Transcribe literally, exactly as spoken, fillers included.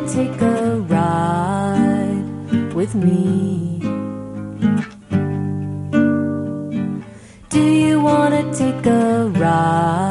take a ride with me? Do you wanna take a ride